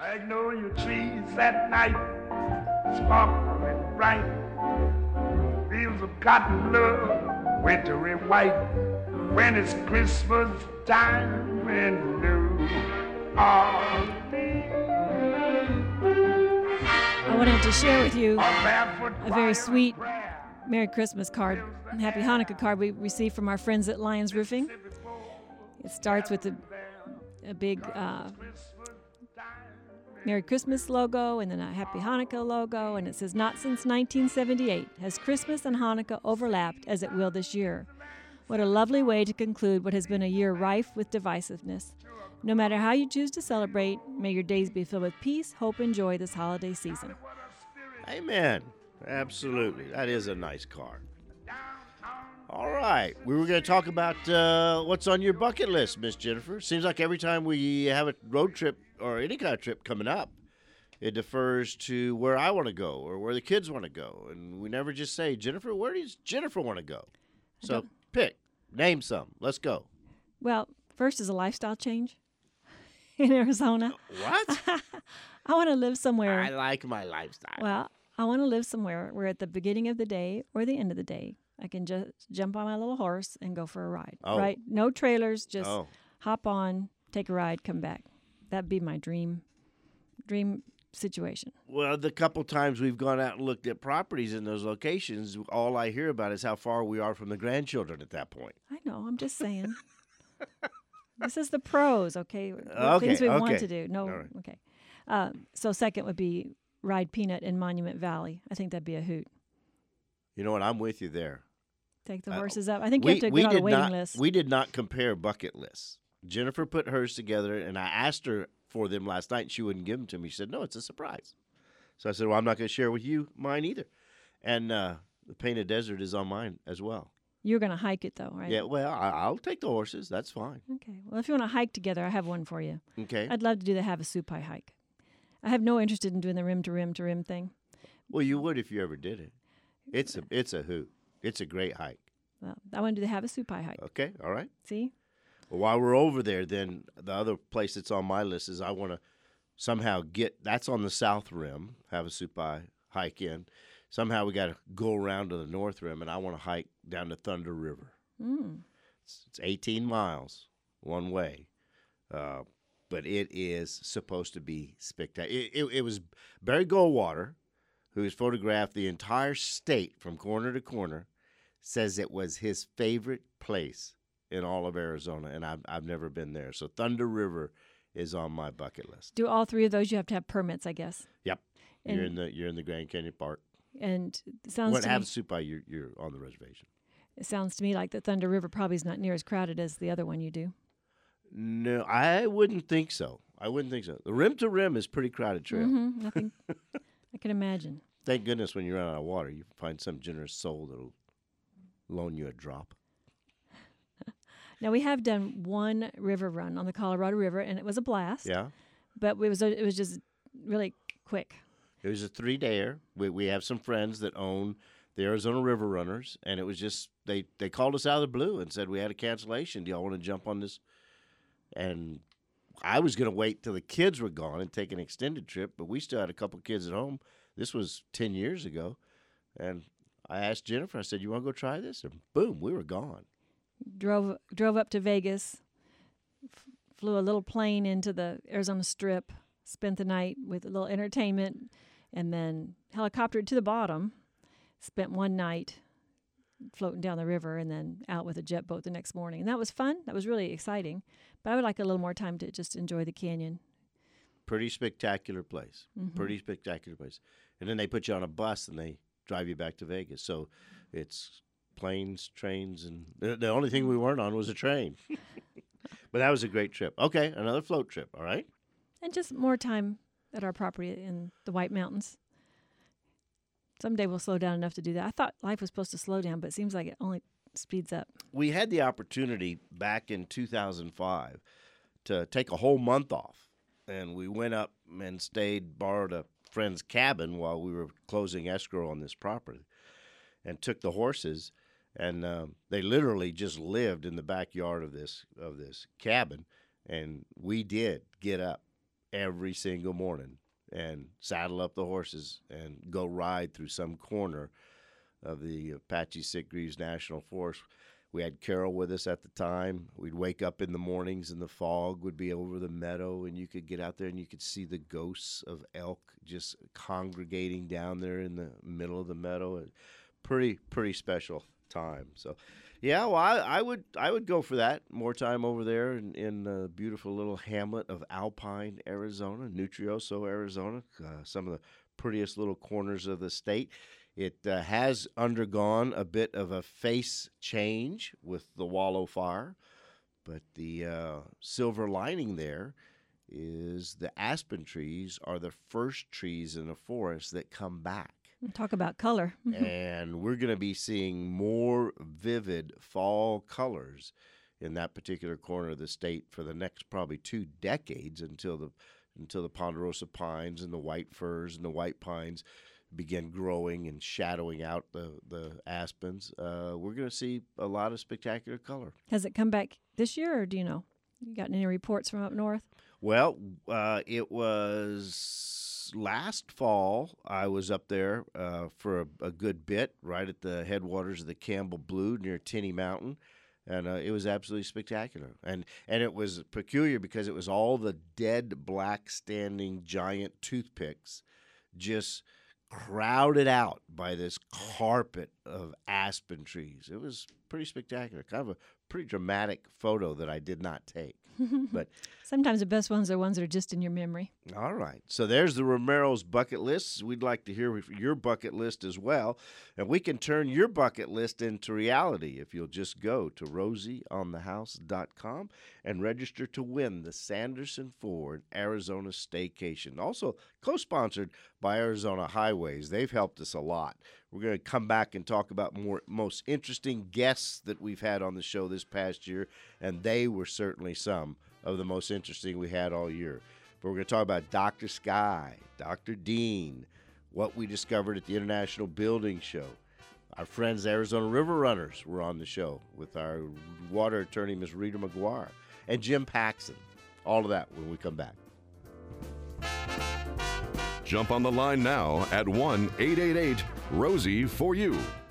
Magnolia trees at night, sparkling bright. Fields of cotton love, wintry white. When it's Christmas time in New Orleans. I wanted to share with you a very sweet Merry Christmas card, Happy Hanukkah card we received from our friends at Lions Roofing. It starts with a big Merry Christmas logo and then a Happy Hanukkah logo, and it says, "Not since 1978 has Christmas and Hanukkah overlapped as it will this year. What a lovely way to conclude what has been a year rife with divisiveness. No matter how you choose to celebrate, may your days be filled with peace, hope, and joy this holiday season." Amen. Absolutely. That is a nice card. All right. We were going to talk about what's on your bucket list, Miss Jennifer. Seems like every time we have a road trip or any kind of trip coming up, it defers to where I want to go or where the kids want to go. And we never just say, Jennifer, where does Jennifer want to go? So pick. Name some. Let's go. Well, first is a lifestyle change in Arizona. What? I want to live somewhere. I like my lifestyle. Well, I want to live somewhere where at the beginning of the day or the end of the day, I can just jump on my little horse and go for a ride. Oh. Right? No trailers, just hop on, take a ride, come back. That'd be my dream situation. Well, the couple times we've gone out and looked at properties in those locations, all I hear about is how far we are from the grandchildren at that point. I know. I'm just saying. This is the pros, okay? Okay, Things we want okay. to do. No, All right. okay. So second would be ride Peanut in Monument Valley. I think that'd be a hoot. You know what? I'm with you there. Take the horses up. I think you have to get on a waiting list. We did not compare bucket lists. Jennifer put hers together, and I asked her for them last night, and she wouldn't give them to me. She said, no, it's a surprise. So I said, well, I'm not going to share with you mine either. And the Painted Desert is on mine as well. You're going to hike it, though, right? Yeah, well, I'll take the horses. That's fine. Okay. Well, if you want to hike together, I have one for you. Okay. I'd love to do the Havasupai hike. I have no interest in doing the rim-to-rim-to-rim thing. Well, you would if you ever did it. It's a hoot. It's a great hike. Well, I want to do the Havasupai hike. Okay, all right. See? Well, while we're over there, then the other place that's on my list is I want to somehow that's on the south rim, Havasupai hike in. Somehow we got to go around to the north rim, and I want to hike down to Thunder River. It's 18 miles one way, but it is supposed to be spectacular. It was Barry Goldwater, who has photographed the entire state from corner to corner, says it was his favorite place in all of Arizona, and I've never been there. So Thunder River is on my bucket list. Do all three of those, you have to have permits, I guess. Yep. And You're in the Grand Canyon Park. And it sounds When to me, Havasupai, you're on the reservation. it sounds to me like the Thunder River probably is not near as crowded as the other one you do. No, I wouldn't think so. The rim to rim is pretty crowded trail. I think I can imagine. Thank goodness when you run out of water, you find some generous soul that'll loan you a drop. Now, we have done one river run on the Colorado River, and it was a blast. Yeah. But it was just really quick. It was a 3-dayer. We have some friends that own the Arizona River Runners, and it was just they called us out of the blue and said we had a cancellation. Do y'all want to jump on this? And I was going to wait till the kids were gone and take an extended trip, but we still had a couple kids at home. This was 10 years ago, and I asked Jennifer. I said, "You want to go try this?" And boom, we were gone. Drove up to Vegas, flew a little plane into the Arizona Strip, spent the night with a little entertainment, and then helicoptered to the bottom, spent one night floating down the river, and then out with a jet boat the next morning. And that was fun. That was really exciting. But I would like a little more time to just enjoy the canyon. Pretty spectacular place. Pretty spectacular place. And then they put you on a bus and they drive you back to Vegas. So it's planes, trains, and the only thing we weren't on was a train. But that was a great trip. Okay, another float trip, all right? And just more time at our property in the White Mountains. Someday we'll slow down enough to do that. I thought life was supposed to slow down, but it seems like it only speeds up. We had the opportunity back in 2005 to take a whole month off. And we went up and borrowed a friend's cabin while we were closing escrow on this property, and took the horses. And they literally just lived in the backyard of this cabin. And we did get up every single morning and saddle up the horses and go ride through some corner of the Apache Sitgreaves National Forest. We had Carol with us at the time. We'd wake up in the mornings and the fog would be over the meadow, and you could get out there and you could see the ghosts of elk just congregating down there in the middle of the meadow. Pretty special time. So, yeah, well, I would go for that. More time over there in the beautiful little hamlet of Alpine, Arizona, Nutrioso, Arizona. Some of the prettiest little corners of the state. It has undergone a bit of a face change with the Wallow Fire, but the silver lining there is the aspen trees are the first trees in the forest that come back. Talk about color. And we're going to be seeing more vivid fall colors in that particular corner of the state for the next probably 2 decades until the ponderosa pines and the white firs and the white pines begin growing and shadowing out the aspens. We're going to see a lot of spectacular color. Has it come back this year, or do you know? You got any reports from up north? Well, it was last fall. I was up there for a good bit, right at the headwaters of the Campbell Blue near Tinney Mountain. And it was absolutely spectacular. And it was peculiar because it was all the dead black standing giant toothpicks just crowded out by this carpet of aspen trees. It was pretty spectacular. Kind of a pretty dramatic photo that I did not take. But sometimes the best ones are ones that are just in your memory. All right. So there's the Romero's bucket list. We'd like to hear your bucket list as well. And we can turn your bucket list into reality if you'll just go to rosieonthehouse.com and register to win the Sanderson Ford Arizona Staycation. Also co-sponsored by Arizona Highways. They've helped us a lot. We're going to come back and talk about most interesting guests that we've had on the show this past year, and they were certainly some of the most interesting we had all year. But we're going to talk about Dr. Sky, Dr. Dean, what we discovered at the International Building Show. Our friends, Arizona River Runners, were on the show with our water attorney, Ms. Rita McGuire, and Jim Paxson. All of that when we come back. Jump on the line now at 1-888-ROSIE-4U.